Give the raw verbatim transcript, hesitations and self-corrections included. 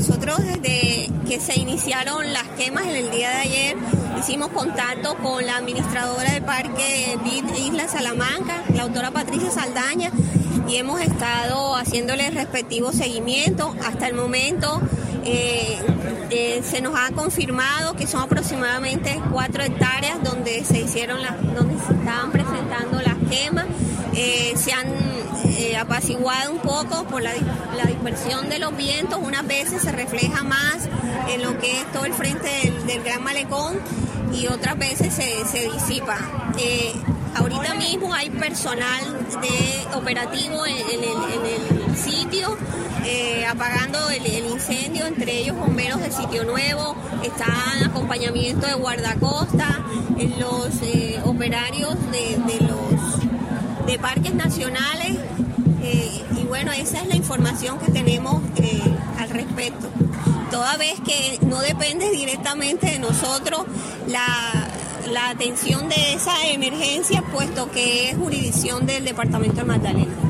nosotros desde que se iniciaron las quemas en el día de ayer hicimos contacto con la administradora del Parque Isla Salamanca, la doctora Patricia Saldaña, y hemos estado haciéndole el respectivo seguimiento. Hasta el momento eh, eh, se nos ha confirmado que son aproximadamente cuatro hectáreas donde se hicieron las, donde se estaban presentando las quemas. Eh, se han eh, apaciguado un poco por la, la dispersión de los vientos. Unas veces se refleja más en lo que es todo el frente del, del Gran Malecón y otras veces se, se disipa. Eh, ahorita mismo hay personal de operativo en, en, el, en el sitio eh, apagando el, el incendio, entre ellos bomberos de Sitio Nuevo, están acompañamiento de guardacosta, en los eh, operarios de, de los de parques nacionales eh, y bueno, esa es la información que tenemos eh, al respecto. Toda vez que no depende directamente de nosotros la, la atención de esa emergencia, puesto que es jurisdicción del Departamento del Magdalena.